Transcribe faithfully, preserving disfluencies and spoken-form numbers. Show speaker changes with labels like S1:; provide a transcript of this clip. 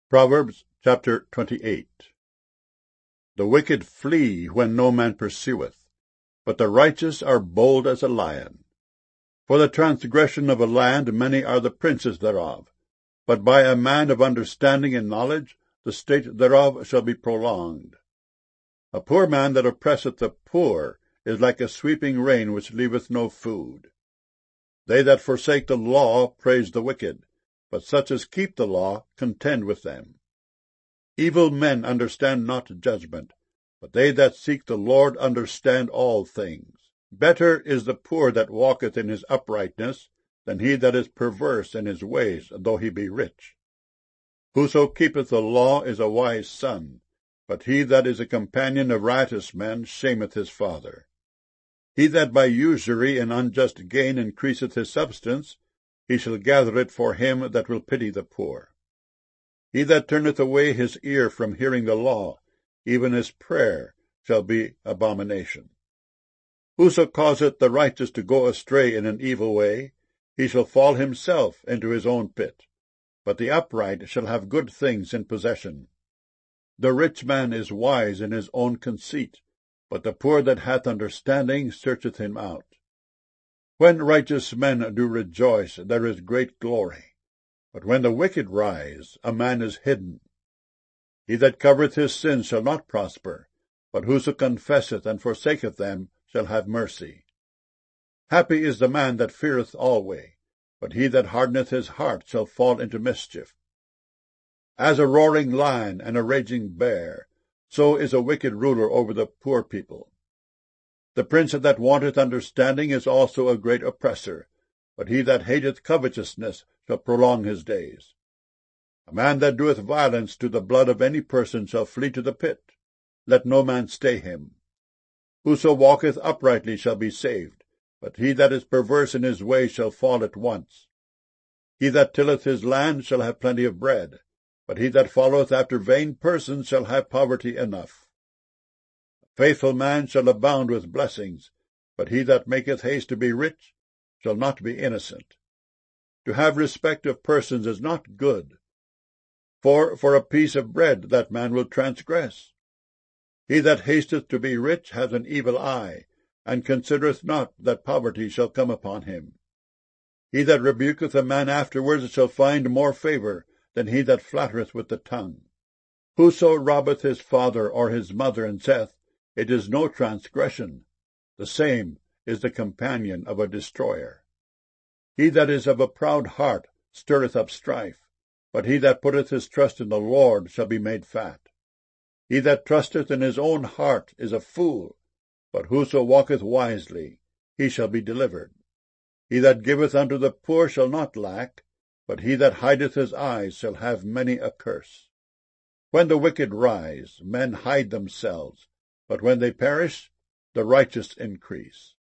S1: Proverbs chapter twenty-eight. The wicked flee when no man pursueth, but the righteous are bold as a lion. For the transgression of a land many are the princes thereof, but by a man of understanding and knowledge the state thereof shall be prolonged. A poor man that oppresseth the poor is like a sweeping rain which leaveth no food. They that forsake the law praise the wicked, but such as keep the law contend with them. Evil men understand not judgment, but they that seek the Lord understand all things. Better is the poor that walketh in his uprightness, than he that is perverse in his ways, though he be rich. Whoso keepeth the law is a wise son, but he that is a companion of riotous men shameth his father. He that by usury and unjust gain increaseth his substance, he shall gather it for him that will pity the poor. He that turneth away his ear from hearing the law, even his prayer shall be abomination. Whoso causeth the righteous to go astray in an evil way, he shall fall himself into his own pit, but the upright shall have good things in possession. The rich man is wise in his own conceit, but the poor that hath understanding searcheth him out. When righteous men do rejoice, there is great glory, but when the wicked rise, a man is hidden. He that covereth his sins shall not prosper, but whoso confesseth and forsaketh them shall have mercy. Happy is the man that feareth alway, but he that hardeneth his heart shall fall into mischief. As a roaring lion and a raging bear, so is a wicked ruler over the poor people. The prince that wanteth understanding is also a great oppressor, but he that hateth covetousness shall prolong his days. A man that doeth violence to the blood of any person shall flee to the pit. Let no man stay him. Whoso walketh uprightly shall be saved, but he that is perverse in his way shall fall at once. He that tilleth his land shall have plenty of bread, but he that followeth after vain persons shall have poverty enough. A faithful man shall abound with blessings, but he that maketh haste to be rich shall not be innocent. To have respect of persons is not good, for for a piece of bread that man will transgress. He that hasteth to be rich hath an evil eye, and considereth not that poverty shall come upon him. He that rebuketh a man afterwards shall find more favour than he that flattereth with the tongue. Whoso robbeth his father or his mother, and saith, It is no transgression, the same is the companion of a destroyer. He that is of a proud heart stirreth up strife, but he that putteth his trust in the Lord shall be made fat. He that trusteth in his own heart is a fool, but whoso walketh wisely, he shall be delivered. He that giveth unto the poor shall not lack, but he that hideth his eyes shall have many a curse. When the wicked rise, men hide themselves, but when they perish, the righteous increase.